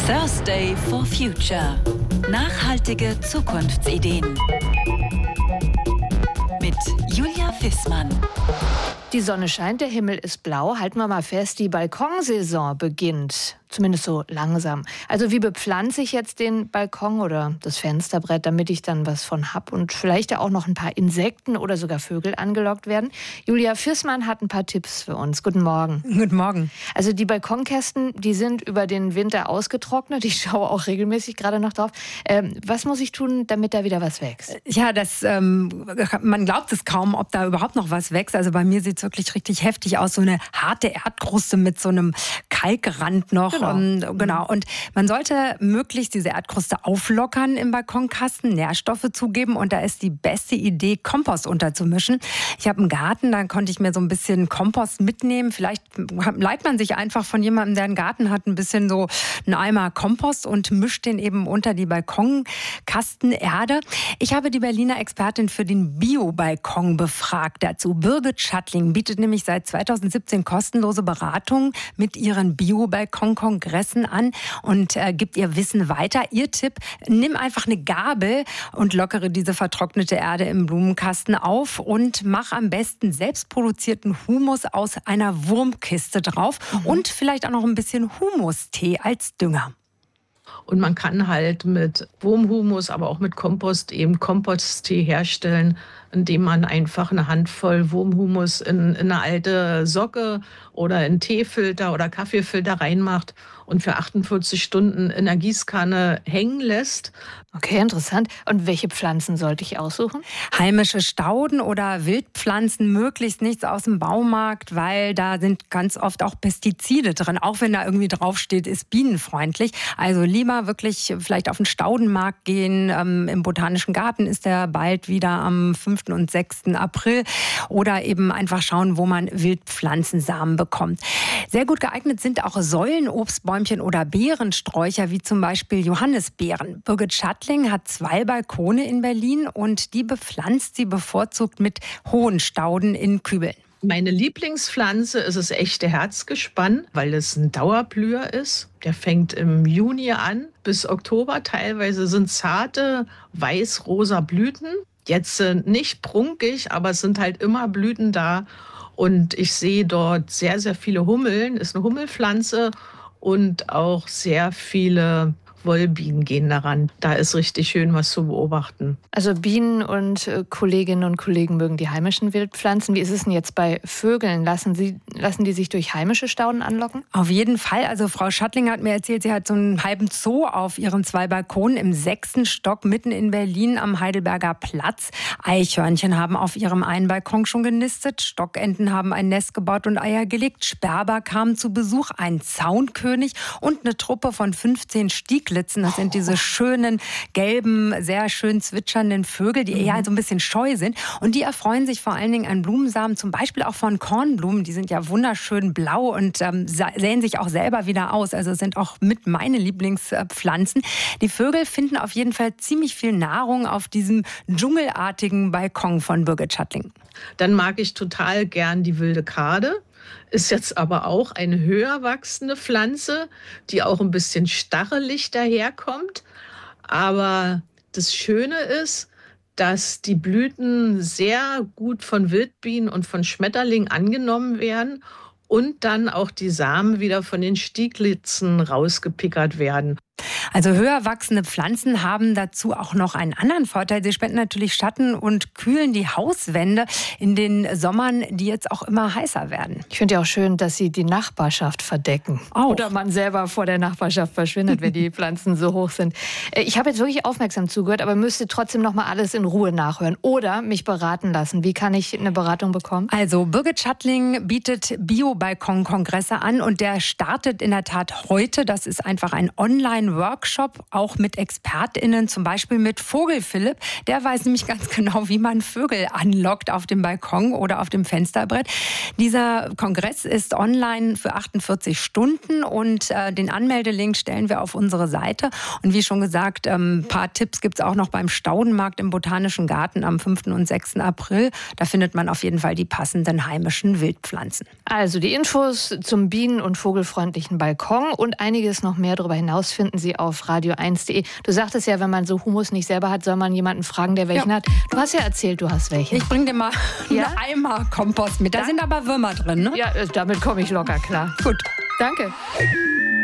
Thursday for Future. Nachhaltige Zukunftsideen. Mit Julia Fissmann. Die Sonne scheint, der Himmel ist blau. Halten wir mal fest, die Balkonsaison beginnt. Zumindest so langsam. Also wie bepflanze ich jetzt den Balkon oder das Fensterbrett, damit ich dann was von hab und vielleicht auch noch ein paar Insekten oder sogar Vögel angelockt werden? Julia Fissmann hat ein paar Tipps für uns. Guten Morgen. Guten Morgen. Also die Balkonkästen, die sind über den Winter ausgetrocknet. Ich schaue auch regelmäßig gerade noch drauf. Was muss ich tun, damit da wieder was wächst? Ja, man glaubt es kaum, ob da überhaupt noch was wächst. Also bei mir sieht es wirklich richtig heftig aus. So eine harte Erdkruste mit so einem Kalkrand noch. Genau. Und man sollte möglichst diese Erdkruste auflockern im Balkonkasten, Nährstoffe zugeben. Und da ist die beste Idee, Kompost unterzumischen. Ich habe einen Garten, da konnte ich mir so ein bisschen Kompost mitnehmen. Vielleicht leiht man sich einfach von jemandem, der einen Garten hat, ein bisschen so einen Eimer Kompost und mischt den eben unter die Balkonkastenerde. Ich habe die Berliner Expertin für den Bio-Balkon befragt dazu. Birgit Schattling bietet nämlich seit 2017 kostenlose Beratungen mit ihren Bio-Balkon-Kongressen an und gibt ihr Wissen weiter. Ihr Tipp: Nimm einfach eine Gabel und lockere diese vertrocknete Erde im Blumenkasten auf und mach am besten selbstproduzierten Humus aus einer Wurmkiste drauf und vielleicht auch noch ein bisschen Humustee als Dünger. Und man kann halt mit Wurmhumus, aber auch mit Kompost eben Komposttee herstellen, indem man einfach eine Handvoll Wurmhumus in eine alte Socke oder in Teefilter oder Kaffeefilter reinmacht und für 48 Stunden in der Gießkanne hängen lässt. Okay, interessant. Und welche Pflanzen sollte ich aussuchen? Heimische Stauden oder Wildpflanzen, möglichst nichts aus dem Baumarkt, weil da sind ganz oft auch Pestizide drin. Auch wenn da irgendwie draufsteht, ist bienenfreundlich. Also lieber wirklich vielleicht auf den Staudenmarkt gehen. Im Botanischen Garten ist der bald wieder am 5. und 6. April. Oder eben einfach schauen, wo man Wildpflanzensamen bekommt. Sehr gut geeignet sind auch Säulenobstbäumchen oder Beerensträucher, wie zum Beispiel Johannisbeeren. Birgit Schattling hat 2 Balkone in Berlin und die bepflanzt sie bevorzugt mit hohen Stauden in Kübeln. Meine Lieblingspflanze ist das echte Herzgespann, weil es ein Dauerblüher ist. Der fängt im Juni an bis Oktober. Teilweise sind zarte weiß-rosa Blüten. Jetzt nicht prunkig, aber es sind halt immer Blüten da. Und ich sehe dort sehr, sehr viele Hummeln. Ist eine Hummelpflanze und auch sehr viele Wollbienen gehen daran. Da ist richtig schön was zu beobachten. Also Bienen und Kolleginnen und Kollegen mögen die heimischen Wildpflanzen. Wie ist es denn jetzt bei Vögeln? Lassen die sich durch heimische Stauden anlocken? Auf jeden Fall. Also Frau Schattling hat mir erzählt, sie hat so einen halben Zoo auf ihren 2 Balkonen im 6. Stock mitten in Berlin am Heidelberger Platz. Eichhörnchen haben auf ihrem einen Balkon schon genistet. Stockenten haben ein Nest gebaut und Eier gelegt. Sperber kamen zu Besuch, ein Zaunkönig und eine Truppe von 15 Stieglitzen. Das sind diese schönen, gelben, sehr schön zwitschernden Vögel, die eher so ein bisschen scheu sind. Und die erfreuen sich vor allen Dingen an Blumensamen, zum Beispiel auch von Kornblumen. Die sind ja wunderschön blau und säen sich auch selber wieder aus. Also sind auch mit meine Lieblingspflanzen. Die Vögel finden auf jeden Fall ziemlich viel Nahrung auf diesem dschungelartigen Balkon von Birgit Schattling. Dann mag ich total gern die wilde Kade. Ist jetzt aber auch eine höher wachsende Pflanze, die auch ein bisschen stachelig daherkommt. Aber das Schöne ist, dass die Blüten sehr gut von Wildbienen und von Schmetterlingen angenommen werden und dann auch die Samen wieder von den Stieglitzen rausgepickert werden. Also höher wachsende Pflanzen haben dazu auch noch einen anderen Vorteil. Sie spenden natürlich Schatten und kühlen die Hauswände in den Sommern, die jetzt auch immer heißer werden. Ich finde ja auch schön, dass sie die Nachbarschaft verdecken. Auch. Oder man selber vor der Nachbarschaft verschwindet, wenn die Pflanzen so hoch sind. Ich habe jetzt wirklich aufmerksam zugehört, aber müsste trotzdem noch mal alles in Ruhe nachhören oder mich beraten lassen. Wie kann ich eine Beratung bekommen? Also Birgit Schattling bietet Bio-Balkon-Kongresse an und der startet in der Tat heute. Das ist einfach ein Online-Workshop Workshop, auch mit ExpertInnen, zum Beispiel mit Vogelphilipp. Der weiß nämlich ganz genau, wie man Vögel anlockt auf dem Balkon oder auf dem Fensterbrett. Dieser Kongress ist online für 48 Stunden und den Anmeldelink stellen wir auf unsere Seite. Und wie schon gesagt, ein paar Tipps gibt es auch noch beim Staudenmarkt im Botanischen Garten am 5. und 6. April. Da findet man auf jeden Fall die passenden heimischen Wildpflanzen. Also die Infos zum bienen- und vogelfreundlichen Balkon und einiges noch mehr darüber hinaus finden Sie auf radio1.de. Du sagtest ja, wenn man so Humus nicht selber hat, soll man jemanden fragen, der welchen hat. Du hast ja erzählt, du hast welche. Ich bringe dir mal einen Eimer Kompost mit. Da sind aber Würmer drin, ne? Ja, damit komme ich locker klar. Gut. Danke.